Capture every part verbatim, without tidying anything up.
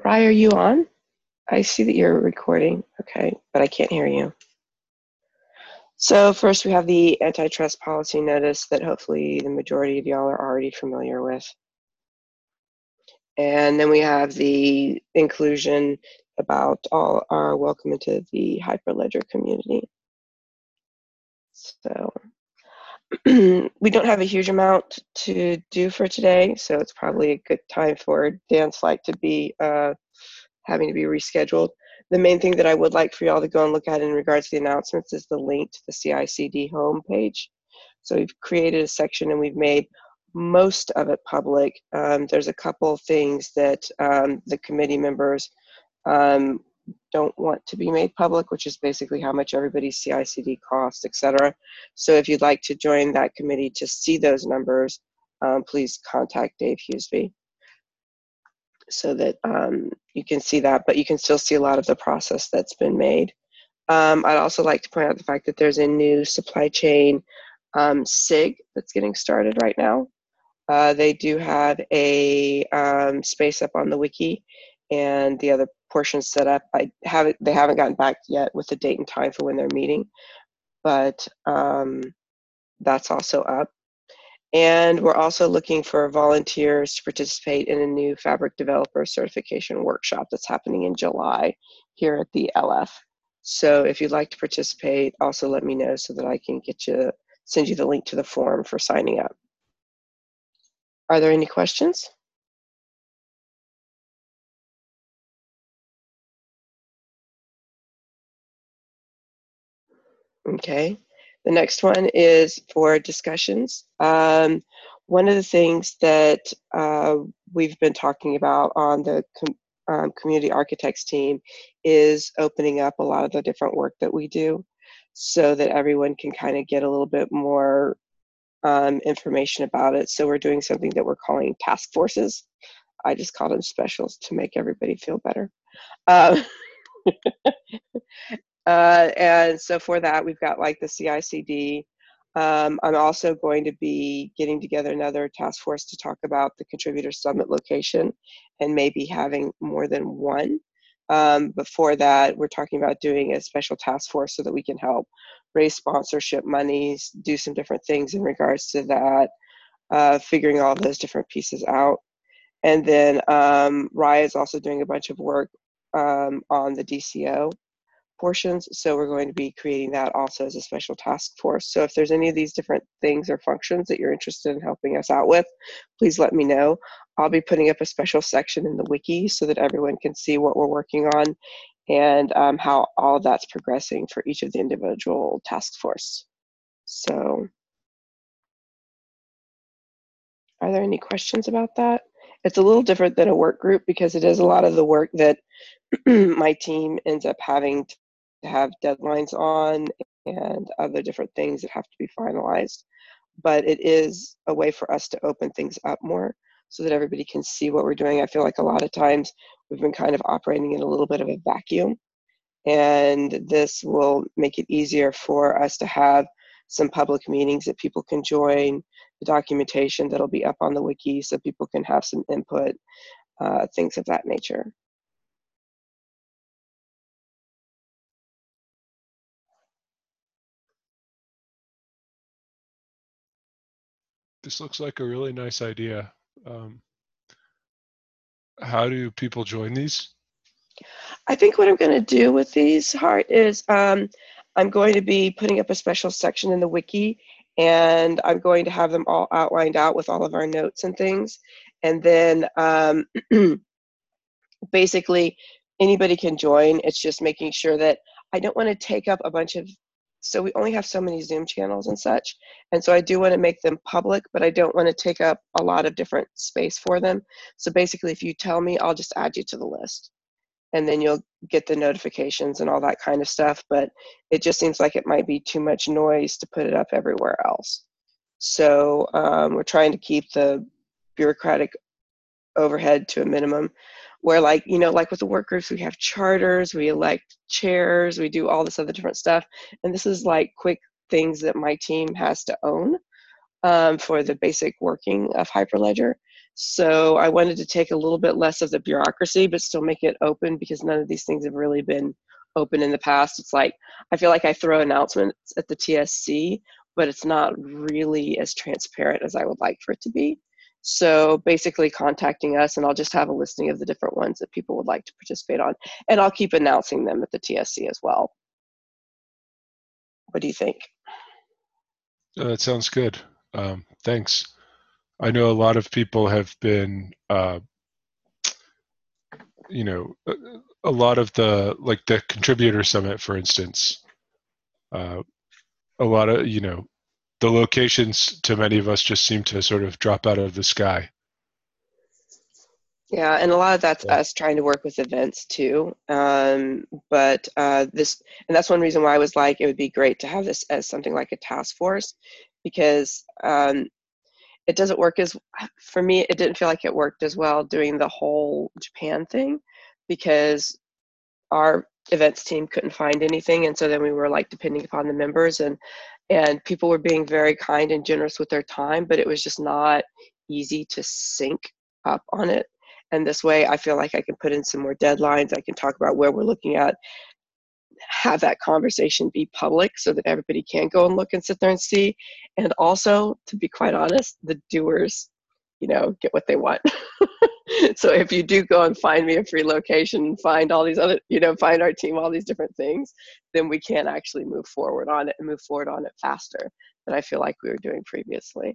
Rye, are you on? I see that you're recording, okay, but I can't hear you. So first we have the antitrust policy notice that hopefully the majority of y'all are already familiar with. And then we have the inclusion about all our welcome into the Hyperledger community. So we don't have a huge amount to do for today, so it's probably a good time for Dan's flight to be uh, having to be rescheduled. The main thing that I would like for y'all to go and look at in regards to the announcements is the link to the C I C D homepage. So we've created a section and we've made most of it public. Um, there's a couple of things that um, the committee members um, don't want to be made public, which is basically how much everybody's C I C D costs, et cetera. So if you'd like to join that committee to see those numbers, um, please contact Dave Huseby so that um, you can see that, but you can still see a lot of the process that's been made. Um, I'd also like to point out the fact that there's a new supply chain um, S I G that's getting started right now. Uh, they do have a um, space up on the wiki and the other portions set up. I haven't, they haven't gotten back yet with the date and time for when they're meeting, but um, that's also up. And we're also looking for volunteers to participate in a new fabric developer certification workshop that's happening in July here at the L F. So if you'd like to participate, also let me know so that I can get you, send you the link to the form for signing up. Are there any questions? Okay. The next one is for discussions. Um, one of the things that uh, we've been talking about on the com um, community architects team is opening up a lot of the different work that we do so that everyone can kind of get a little bit more um, information about it. So we're doing something that we're calling task forces. I just call them specials to make everybody feel better. Uh, Uh, and so for that, we've got like the C I C D. Um, I'm also going to be getting together another task force to talk about the Contributor Summit location and maybe having more than one. Um, before that, we're talking about doing a special task force so that we can help raise sponsorship monies, do some different things in regards to that, uh, figuring all those different pieces out. And then um, Raya is also doing a bunch of work um, on the D C O portions, so we're going to be creating that also as a special task force. So if there's any of these different things or functions that you're interested in helping us out with, please let me know. I'll be putting up a special section in the wiki so that everyone can see what we're working on and um, how all of that's progressing for each of the individual task force. So are there any questions about that? It's a little different than a work group because it is a lot of the work that my team ends up having to have deadlines on and other different things that have to be finalized. But it is a way for us to open things up more so that everybody can see what we're doing. I feel like a lot of times we've been kind of operating in a little bit of a vacuum, and this will make it easier for us to have some public meetings that people can join, the documentation that'll be up on the wiki so people can have some input, uh, things of that nature. This looks like a really nice idea. Um, how do people join these? I think what I'm going to do with these, Hart, is um, I'm going to be putting up a special section in the wiki, and I'm going to have them all outlined out with all of our notes and things. And then um, basically anybody can join. It's just making sure that I don't want to take up a bunch of, so we only have so many Zoom channels and such. And so I do want to make them public, but I don't want to take up a lot of different space for them. So basically, if you tell me, I'll just add you to the list. And then you'll get the notifications and all that kind of stuff. But it just seems like it might be too much noise to put it up everywhere else. So um, we're trying to keep the bureaucratic overhead to a minimum, where like, you know, like with the work groups, we have charters, we elect chairs, we do all this other different stuff. And this is like quick things that my team has to own um, for the basic working of Hyperledger. So I wanted to take a little bit less of the bureaucracy, but still make it open, because none of these things have really been open in the past. It's like, I feel like I throw announcements at the T S C, but it's not really as transparent as I would like for it to be. So basically contacting us, and I'll just have a listing of the different ones that people would like to participate on. And I'll keep announcing them at the T S C as well. What do you think? Uh, that sounds good. Um, thanks. I know a lot of people have been, uh, you know, a, a lot of the, like the contributor summit, for instance, uh, a lot of, you know, the locations to many of us just seem to sort of drop out of the sky. Yeah, and a lot of that's Yeah. us trying to work with events too. Um, but uh, this, and that's one reason why I was like, it would be great to have this as something like a task force, because um, it doesn't work as, for me, it didn't feel like it worked as well doing the whole Japan thing, because our events team couldn't find anything, and so then we were like depending upon the members, and and people were being very kind and generous with their time, but it was just not easy to sync up on it. And this way I feel like I can put in some more deadlines, I can talk about where we're looking at, have that conversation be public so that everybody can go and look and sit there and see. And also, to be quite honest, the doers, you know, get what they want. So if you do go and find me a free location, find all these other, you know, find our team all these different things, then we can actually move forward on it and move forward on it faster than I feel like we were doing previously.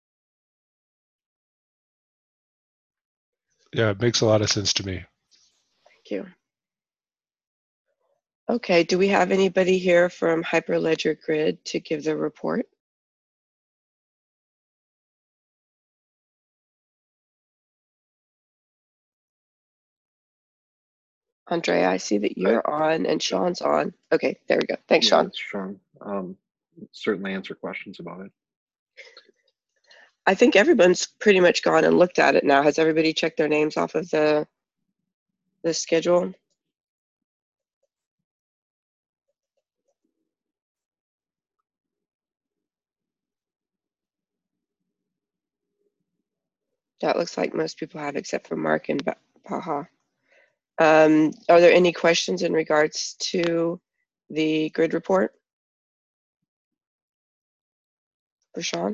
Yeah, it makes a lot of sense to me. Thank you. Okay, do we have anybody here from Hyperledger Grid to give the report? Andrea, I see that you're I, on and Sean's on. Okay, there we go. Thanks, yeah, Sean. it's Sean. Um, certainly answer questions about it. I think everyone's pretty much gone and looked at it now. Has everybody checked their names off of the the schedule? That looks like most people have, except for Mark and Baha. Um, are there any questions in regards to the grid report for Sean?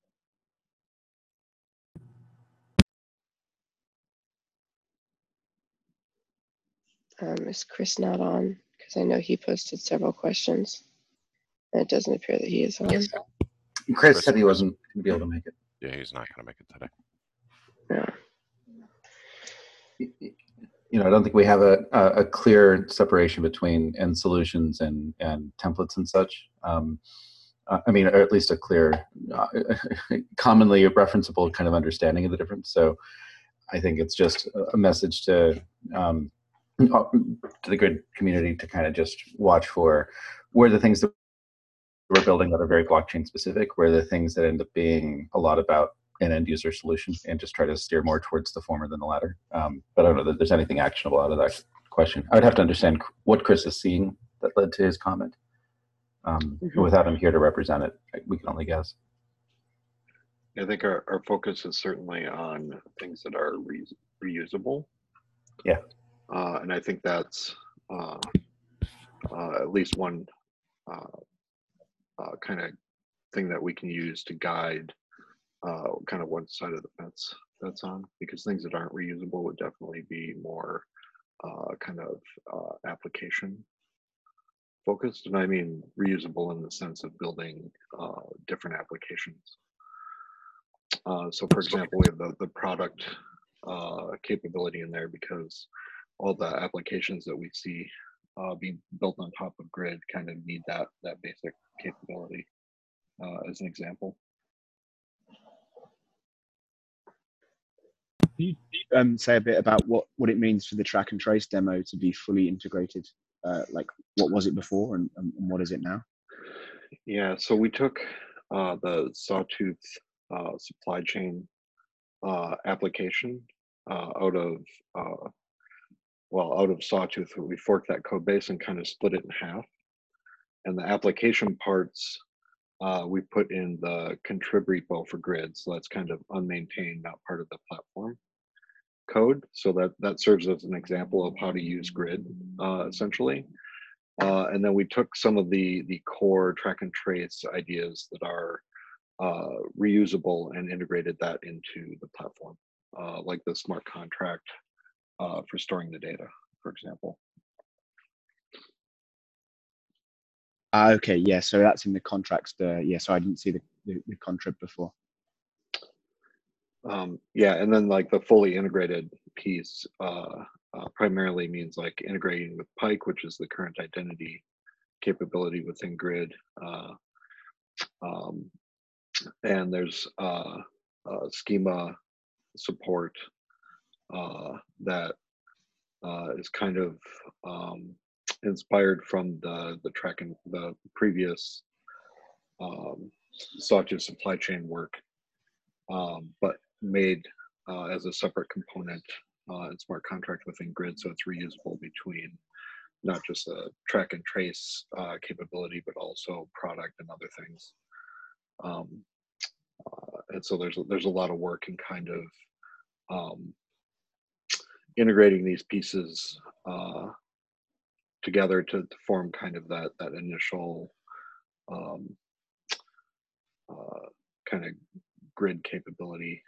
Um, is Chris not on? Because I know he posted several questions. And it doesn't appear that he is on. Chris, Chris said he wasn't going to be able to make it. Yeah, he's not going to make it today. Yeah. You know, I don't think we have a, a, a clear separation between end solutions and, and templates and such. Um, uh, I mean, or at least a clear, uh, commonly referenceable kind of understanding of the difference. So I think it's just a message to um, to the grid community to kind of just watch for where the things that we're building that are very blockchain specific, where the things that end up being a lot about an end user solution, and just try to steer more towards the former than the latter. Um, but I don't know that there's anything actionable out of that question. I would have to understand what Chris is seeing that led to his comment. Um, Mm-hmm. Without him here to represent it, we can only guess. I think our, our focus is certainly on things that are re reusable. Yeah. Uh, and I think that's uh, uh, at least one uh, uh, kind of thing that we can use to guide uh, kind of one side of the fence that's on, because things that aren't reusable would definitely be more uh, kind of uh, application focused. And I mean reusable in the sense of building uh, different applications. Uh, so for example, we have the, the product uh, capability in there, because all the applications that we see uh, being built on top of Grid kind of need that, that basic capability uh, as an example. Can you um, say a bit about what, what it means for the track and trace demo to be fully integrated? Uh, like, what was it before and, and what is it now? Yeah, so we took uh, the Sawtooth uh, supply chain uh, application uh, out of, uh, well, out of Sawtooth. We forked that code base and kind of split it in half. And the application parts uh, we put in the contrib repo for Grid. So that's kind of unmaintained, not part of the platform code. So that, that serves as an example of how to use Grid, uh, essentially. Uh, and then we took some of the, the core track and trace ideas that are uh, reusable and integrated that into the platform, uh, like the smart contract uh, for storing the data, for example. Ah, okay, yeah, so that's in the contracts. The, yeah, so I didn't see the, the, the contrib before. Um, yeah, and then like the fully integrated piece uh, uh, primarily means like integrating with Pike, which is the current identity capability within Grid. Uh, um, and there's uh, uh, schema support uh, that uh, is kind of um, inspired from the the track and the previous um, Sawtooth supply chain work, um, but made uh, as a separate component uh, in smart contract within Grid, so it's reusable between not just a track and trace uh, capability, but also product and other things. Um, uh, and so there's there's a lot of work in kind of um, integrating these pieces uh, together to, to form kind of that that initial um, uh, kind of Grid capability.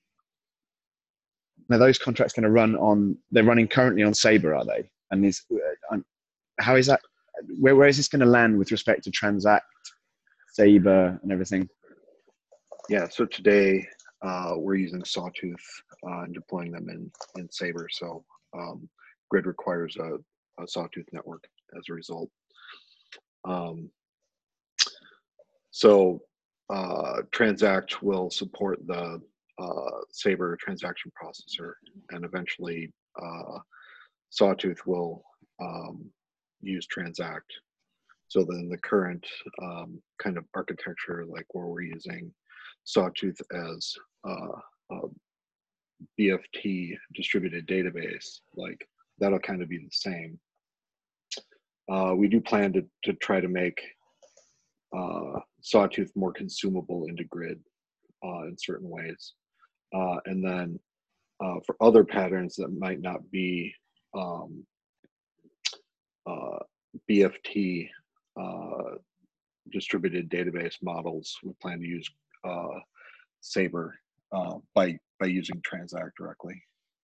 Now those contracts going to run on, they're running currently on Sabre, are they? And is, uh, how is that, where, where is this going to land with respect to Transact, Sabre and everything? Yeah, so today uh, we're using Sawtooth uh, and deploying them in, in Sabre. So um, Grid requires a, a Sawtooth network as a result. Um, so uh, Transact will support the uh, Sabre transaction processor, and eventually uh, Sawtooth will um, use Transact. So then the current um, kind of architecture, like where we're using Sawtooth as uh, a B F T distributed database, like that'll kind of be the same. Uh, we do plan to, to try to make uh, Sawtooth more consumable into Grid uh, in certain ways. Uh, and then uh, for other patterns that might not be um, uh, B F T uh, distributed database models, we plan to use uh, Sabre uh, by by using Transact directly.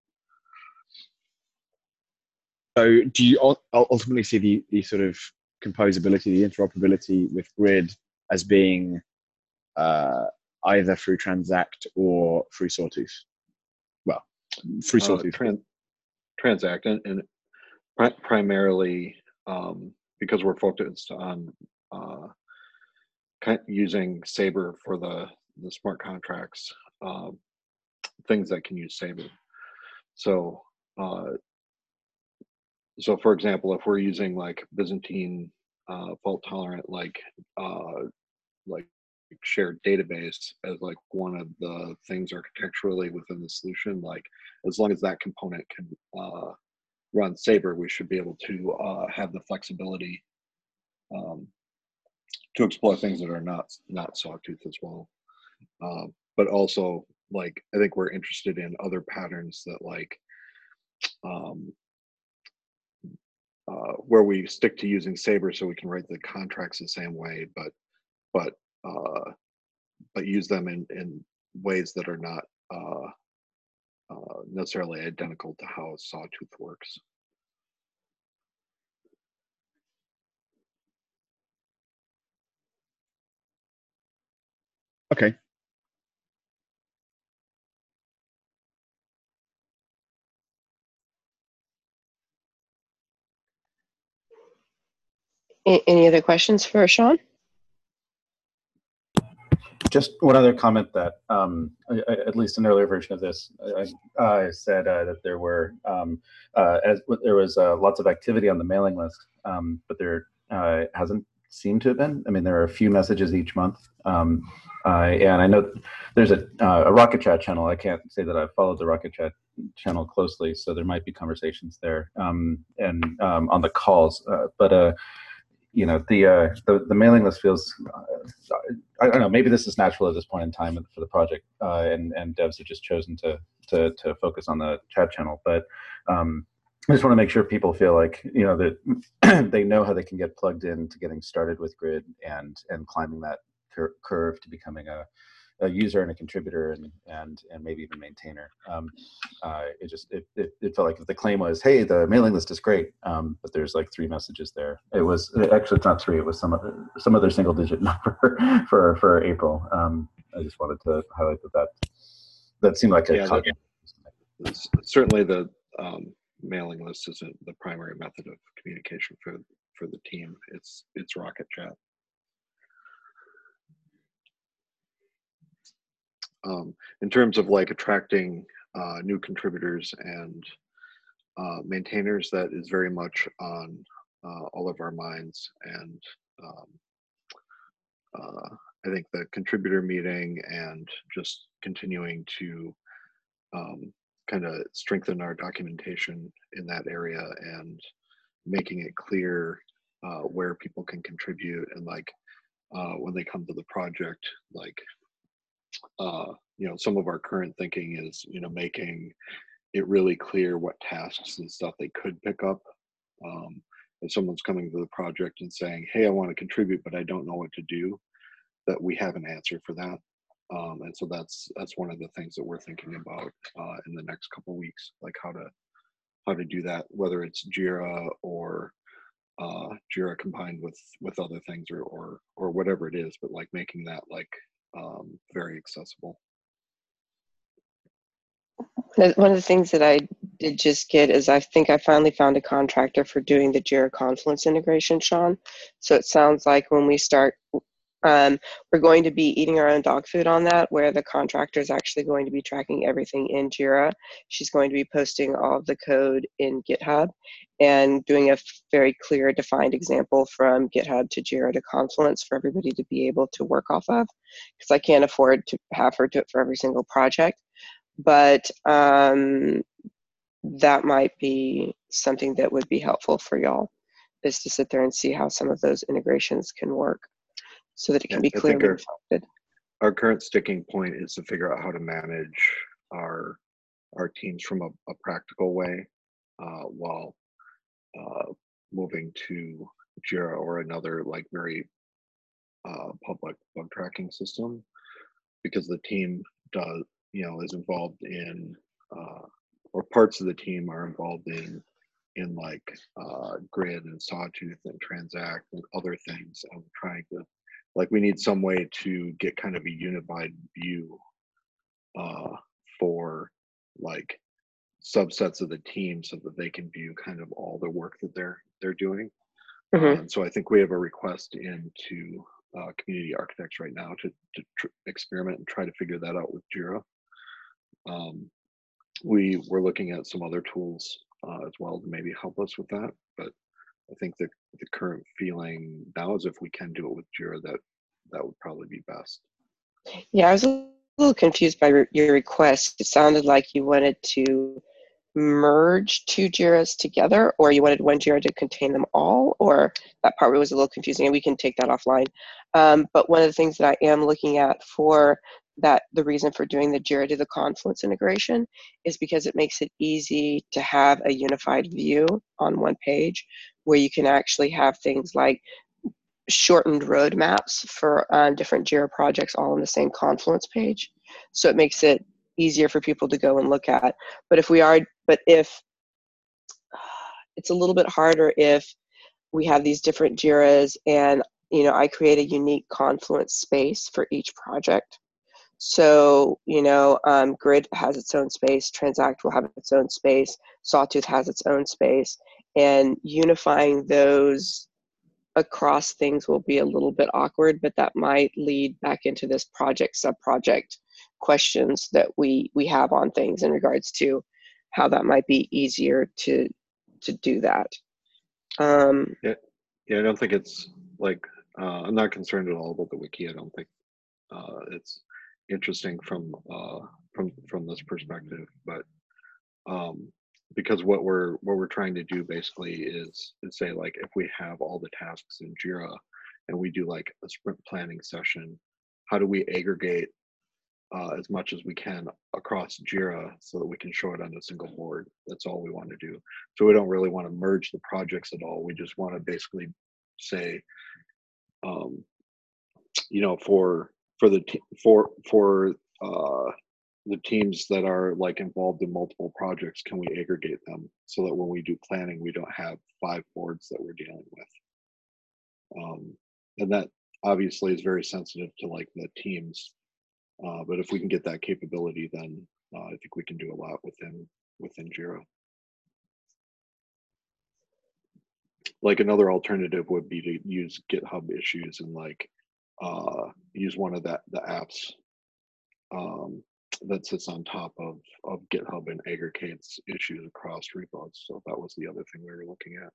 So do you ul- ultimately see the, the sort of composability, the interoperability with Grid as being uh, either through Transact or through Sawtooth? Well, through Sawtooth. Uh, tran Transact, and, and pri primarily um, because we're focused on uh, kind of using Sabre for the, the smart contracts, um, things that can use Sabre. So, uh, so for example, if we're using like Byzantine uh, fault tolerant, like uh, like shared database as like one of the things architecturally within the solution, like as long as that component can uh, run Sabre, we should be able to uh, have the flexibility um, to explore things that are not not Sawtooth as well. Uh, but also, like I think we're interested in other patterns that like um, uh, where we stick to using Sabre so we can write the contracts the same way, but but uh, but use them in in ways that are not uh, uh, necessarily identical to how Sawtooth works. Okay. A- Any other questions for Sean? Just one other comment that, um, I, I, at least an earlier version of this, I, I said uh, that there were, um, uh, as there was uh, lots of activity on the mailing list, um, but there uh, hasn't seemed to have been. I mean, there are a few messages each month, um, uh, and I know there's a, uh, a Rocket Chat channel. I can't say that I've followed the Rocket Chat channel closely, so there might be conversations there, um, and um, on the calls, uh, but. Uh, you know, the, uh, the the mailing list feels, uh, I don't know, maybe this is natural at this point in time for the project, uh, and and devs have just chosen to to to focus on the chat channel. But um, I just want to make sure people feel like, you know, that they know how they can get plugged in to getting started with Grid and and climbing that cur curve to becoming a a user and a contributor and and and maybe even maintainer. Um, uh, it just it, it it felt like if the claim was, hey, the mailing list is great, um, but there's like three messages there. It was actually it's not three. It was some other some other single digit number for for April. Um, I just wanted to highlight that that, that seemed like a Yeah, that, certainly the um, mailing list isn't the primary method of communication for for the team. It's it's Rocket Chat. Um, in terms of like attracting uh, new contributors and uh, maintainers, that is very much on uh, all of our minds. And um, uh, I think the contributor meeting and just continuing to um, kind of strengthen our documentation in that area and making it clear uh, where people can contribute, and like uh, when they come to the project, like uh, you know, some of our current thinking is, you know, making it really clear what tasks and stuff they could pick up. Um, if someone's coming to the project and saying, hey, I want to contribute, but I don't know what to do, that we have an answer for that. Um, and so that's that's one of the things that we're thinking about uh, in the next couple of weeks, like how to how to do that, whether it's Jira or uh, Jira combined with with other things, or or or whatever it is, but like making that like um, very accessible. One of the things that I did just get is I think I finally found a contractor for doing the Jira Confluence integration, Sean. So it sounds like when we start, um, we're going to be eating our own dog food on that, where the contractor is actually going to be tracking everything in Jira. She's going to be posting all of the code in GitHub and doing a very clear defined example from GitHub to Jira to Confluence for everybody to be able to work off of, because I can't afford to have her do it for every single project. But um, that might be something that would be helpful for y'all, is to sit there and see how some of those integrations can work so that it can And be I think clearly our, reflected. our current sticking point is to figure out how to manage our our teams from a, a practical way uh, while uh, moving to Jira or another like very uh, public bug tracking system, because the team does, you know, is involved in uh, or parts of the team are involved in in like uh, Grid and Sawtooth and Transact and other things. I'm trying to, like, we need some way to get kind of a unified view uh, for like subsets of the team so that they can view kind of all the work that they're they're doing. Mm-hmm. Uh, and so I think we have a request into uh, community architects right now to, to tr experiment and try to figure that out with Jira. Um, we were looking at some other tools uh, as well to maybe help us with that, but I think that the current feeling now is if we can do it with Jira, that that would probably be best. Yeah, I was a little confused by re your request. It sounded like you wanted to merge two Jiras together, or you wanted one Jira to contain them all, or that part was a little confusing, and we can take that offline. Um, but one of the things that I am looking at for that, the reason for doing the Jira to the Confluence integration, is because it makes it easy to have a unified view on one page where you can actually have things like shortened roadmaps for uh, different Jira projects all on the same Confluence page. So it makes it easier for people to go and look at. But if we are, but if it's a little bit harder if we have these different Jiras and, you know, I create a unique Confluence space for each project. So, you know, um, Grid has its own space, Transact will have its own space, Sawtooth has its own space, and unifying those across things will be a little bit awkward, but that might lead back into this project sub-project questions that we we have on things in regards to how that might be easier to to do that. Um, yeah, yeah, I don't think it's like uh, I'm not concerned at all about the wiki. I don't think uh, it's interesting from uh, from from this perspective, but um, because what we're what we're trying to do basically is is say like if we have all the tasks in Jira and we do like a sprint planning session, how do we aggregate uh, as much as we can across Jira so that we can show it on a single board? That's all we want to do. So we don't really want to merge the projects at all. We just want to basically say, um, you know, for for the t- for for uh, the teams that are like involved in multiple projects, can we aggregate them so that when we do planning, we don't have five boards that we're dealing with. Um, and that obviously is very sensitive to like the teams. Uh, but if we can get that capability, then uh, I think we can do a lot within within Jira. Like another alternative would be to use GitHub issues and like uh, use one of that the apps um, that sits on top of of GitHub and aggregates issues across repos. So that was the other thing we were looking at.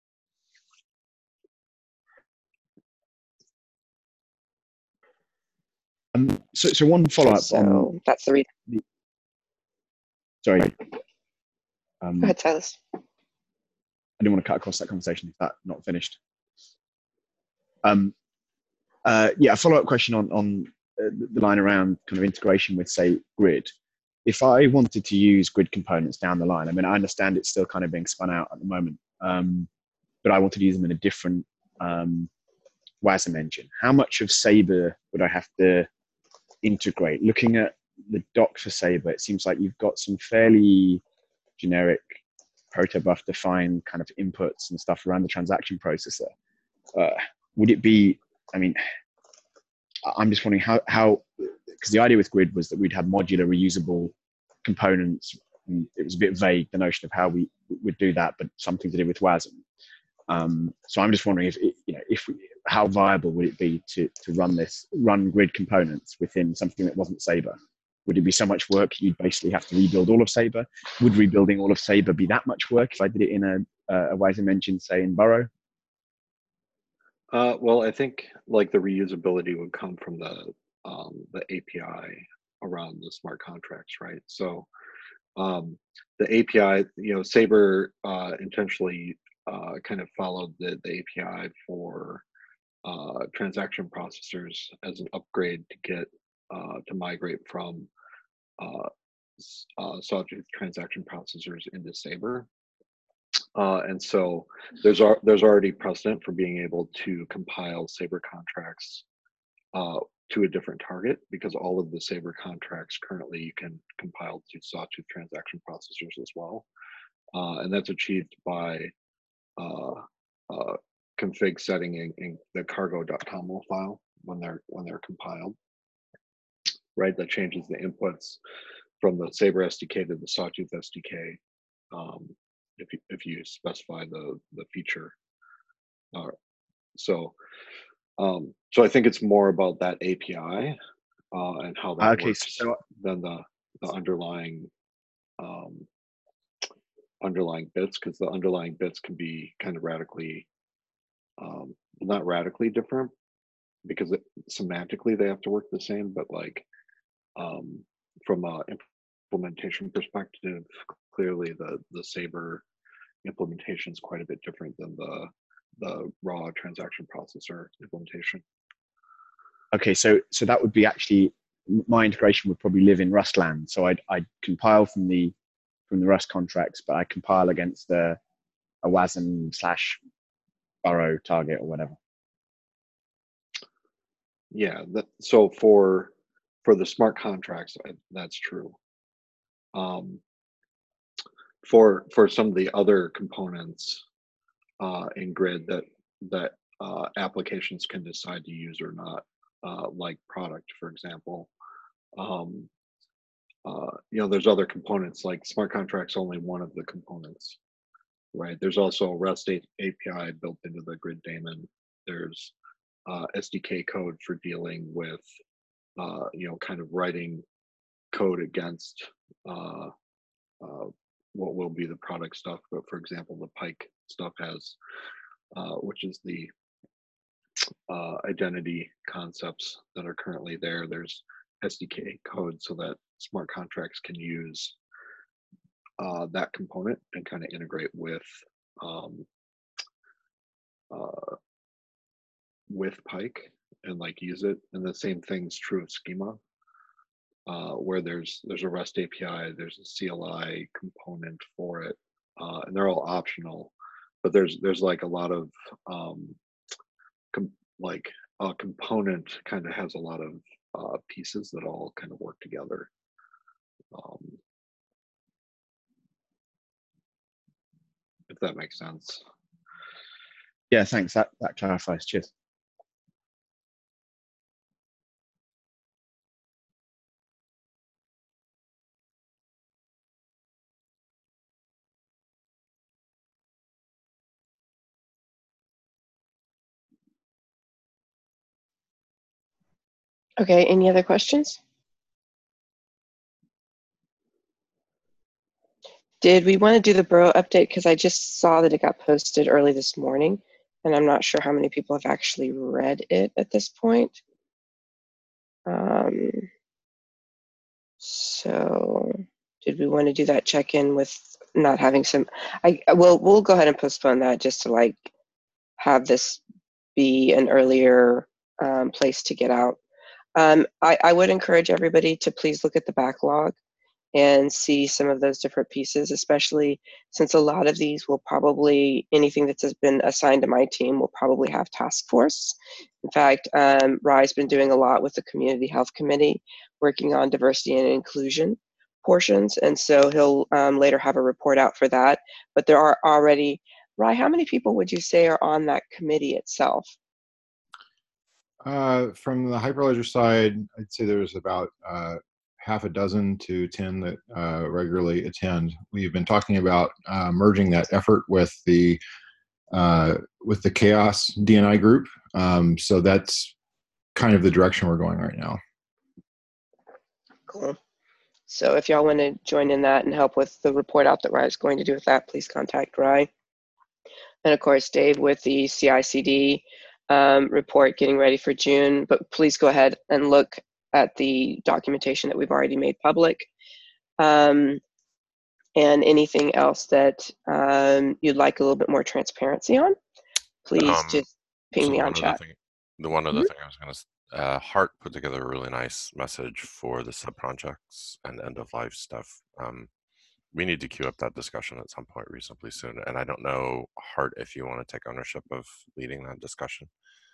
Um, so, so one follow-up So on. that's the reason. The, sorry. Um, Go ahead, Silas. I didn't want to cut across that conversation if that's not finished. Um, uh, yeah, a follow-up question on on uh, the line around kind of integration with, say, Grid. If I wanted to use Grid components down the line, I mean, I understand it's still kind of being spun out at the moment, um, but I wanted to use them in a different um, WASM engine. How much of Sabre would I have to integrate? Looking at the doc for Sabre, it seems like you've got some fairly generic protobuf defined kind of inputs and stuff around the transaction processor. Uh, would it be, I mean, I'm just wondering how, how, because the idea with Grid was that we'd have modular reusable components. And it was a bit vague, the notion of how we would do that, but something to do with WASM. Um, so I'm just wondering if, it, you know, if we, how viable would it be to, to run this, run Grid components within something that wasn't Sabre? Would it be so much work you'd basically have to rebuild all of Sabre? Would rebuilding all of Sabre be that much work if I did it in a, a WASM engine, say in Burrow? Uh, well, I think like the reusability would come from the um, the A P I around the smart contracts, right? So um, the A P I, you know, Sabre uh, intentionally uh, kind of followed the, the A P I for uh, transaction processors as an upgrade to get uh, to migrate from uh, uh, Sawtooth transaction processors into Sabre. Uh, and so there's ar- there's already precedent for being able to compile Sabre contracts uh, to a different target, because all of the Sabre contracts currently you can compile to Sawtooth transaction processors as well, uh, and that's achieved by uh, uh, config setting in, in the cargo.toml file when they're when they're compiled. Right, that changes the inputs from the Sabre S D K to the Sawtooth S D K. Um, if you if you specify the the feature. Uh, so um, so I think it's more about that A P I uh, and how that Okay, works so than the the underlying um, underlying bits, because the underlying bits can be kind of radically um, not radically different, because it, semantically they have to work the same, but like um, from a implementation perspective, clearly the the Sabre implementation is quite a bit different than the the raw transaction processor implementation. okay, so so that would be actually, my integration would probably live in Rustland. So I'd I'd compile from the from the Rust contracts, but I compile against the a WASM slash Burrow target or whatever. Yeah, that, so for for the smart contracts, I, that's true. Um, for for some of the other components uh, in Grid that that uh, applications can decide to use or not, uh, like product, for example. Um, uh, you know, there's other components like smart contracts, only one of the components, right? There's also a REST A P I built into the Grid daemon. There's uh, S D K code for dealing with, uh, you know, kind of writing code against uh, uh, what will be the product stuff. But for example, the Pike stuff has, uh, which is the uh, identity concepts that are currently there. There's S D K code so that smart contracts can use uh, that component and kind of integrate with um, uh, with Pike and like use it. And the same thing's true of Schema, uh, where there's there's a REST A P I, there's a C L I component for it, uh, and they're all optional. But there's there's like a lot of um, com- like a component kind of has a lot of uh, pieces that all kind of work together. Um, if that makes sense. Yeah, thanks. That that clarifies. Cheers. Okay, any other questions? Did we want to do the borough update? Because I just saw that it got posted early this morning, and I'm not sure how many people have actually read it at this point. Um, so did we want to do that check-in with not having some, I, well, we'll go ahead and postpone that just to like have this be an earlier um, place to get out. Um, I, I would encourage everybody to please look at the backlog and see some of those different pieces, especially since a lot of these will probably, anything that has been assigned to my team will probably have task force. In fact, um, Rye's been doing a lot with the Community Health Committee, working on diversity and inclusion portions, and so he'll um, later have a report out for that. But there are already, Rye, how many people would you say are on that committee itself? Uh, from the Hyperledger side, I'd say there's about uh, half a dozen to ten that uh, regularly attend. We've been talking about uh, merging that effort with the uh, with the Chaos D and I group. Um, so that's kind of the direction we're going right now. Cool. So if y'all want to join in that and help with the report out that Rye's going to do with that, please contact Rye. And of course, Dave with the C I C D um, report getting ready for June, but please go ahead and look at the documentation that we've already made public. Um, and anything else that um, you'd like a little bit more transparency on, please Um, just ping so me the on one other chat. thing, the one other Mhm. thing I was going to, uh, Hart put together a really nice message for the sub projects and end of life stuff. Um, we need to queue up that discussion at some point reasonably soon. And I don't know, Hart, if you want to take ownership of leading that discussion.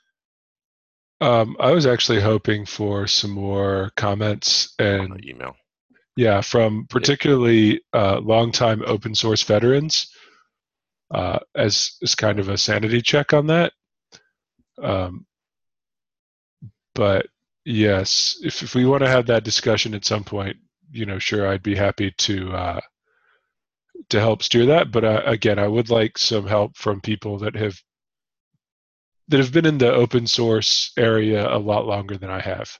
Um, I was actually hoping for some more comments on and the email. yeah, from particularly uh, longtime open source veterans uh, as as kind of a sanity check on that. Um, but yes, if if we want to have that discussion at some point, you know, sure, I'd be happy to uh, to help steer that. But uh, again, I would like some help from people that have that have been in the open source area a lot longer than I have.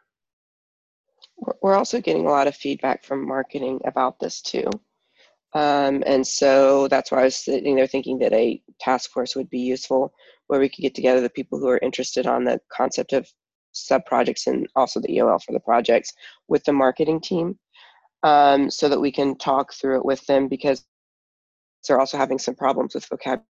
We're- We're also getting a lot of feedback from marketing about this too. Um, and so that's why I was sitting there thinking that a task force would be useful, where we could get together the people who are interested on the concept of sub-projects and also the E O L for the projects with the marketing team, um, so that we can talk through it with them, because they're also having some problems with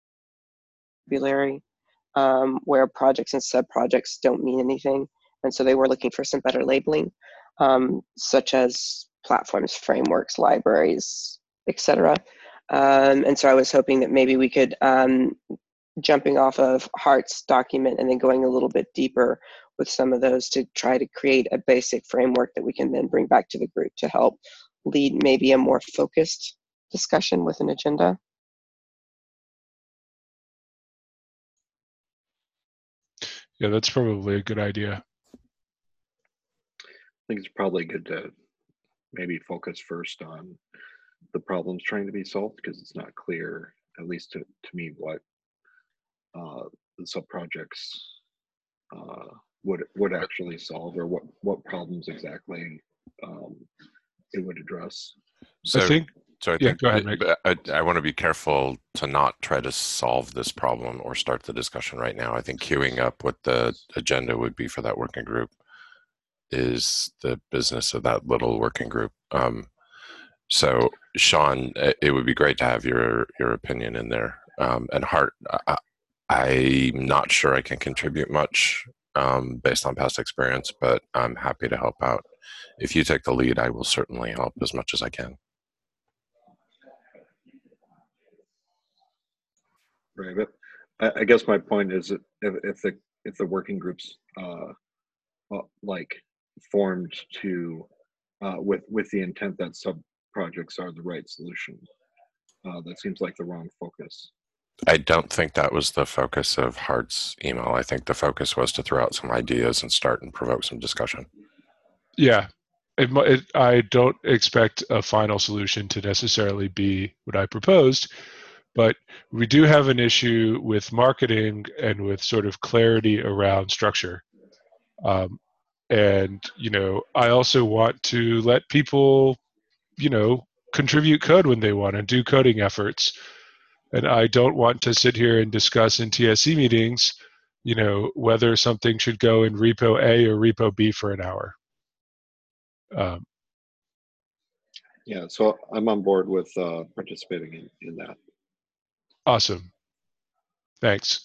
vocabulary, um, where projects and sub-projects don't mean anything. And so they were looking for some better labeling, um, such as platforms, frameworks, libraries, et cetera. Um, and so I was hoping that maybe we could, um, jumping off of Hart's document and then going a little bit deeper with some of those to try to create a basic framework that we can then bring back to the group to help lead maybe a more focused discussion with an agenda. Yeah, that's probably a good idea. I think it's probably good to maybe focus first on the problems trying to be solved, because it's not clear, at least to, to me, what uh, the sub projects uh, would would actually solve, or what what problems exactly um, it would address. So I think, So I yeah, think go ahead, that- Mike. but I, I want to be careful to not try to solve this problem or start the discussion right now. I think queuing up what the agenda would be for that working group is the business of that little working group. Um, So, Sean, it would be great to have your your opinion in there. Um, and Hart, I, I'm not sure I can contribute much um, based on past experience, but I'm happy to help out. If you take the lead, I will certainly help as much as I can. Right, but I, I guess my point is that if, if the if the working groups uh, uh, like formed to uh, with with the intent that sub projects are the right solution, uh, that seems like the wrong focus. I don't think that was the focus of Hart's email. I think the focus was to throw out some ideas and start and provoke some discussion. Yeah, it, it, I don't expect a final solution to necessarily be what I proposed, but we do have an issue with marketing and with sort of clarity around structure. Um, and, you know, I also want to let people, you know, contribute code when they want and do coding efforts. And I don't want to sit here and discuss in T S C meetings, you know, whether something should go in repo A or repo B for an hour. Um, Yeah, so I'm on board with uh, participating in, in that. Awesome. Thanks.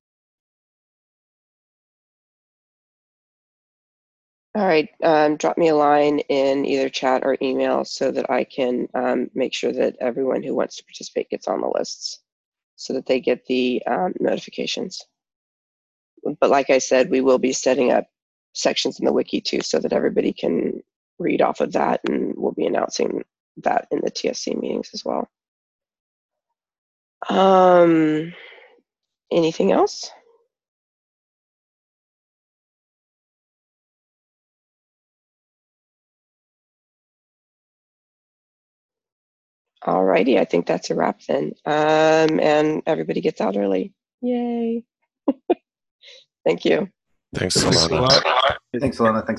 All right, um, drop me a line in either chat or email so that I can um, make sure that everyone who wants to participate gets on the lists so that they get the um, notifications. But like I said, we will be setting up sections in the wiki too so that everybody can read off of that, and we'll be announcing that in the T S C meetings as well. Um, anything else? Alrighty, I think that's a wrap then. Um, and everybody gets out early. Yay. Thank you. Thanks, Thanks a Solana. lot. Thanks, Alana. Thanks.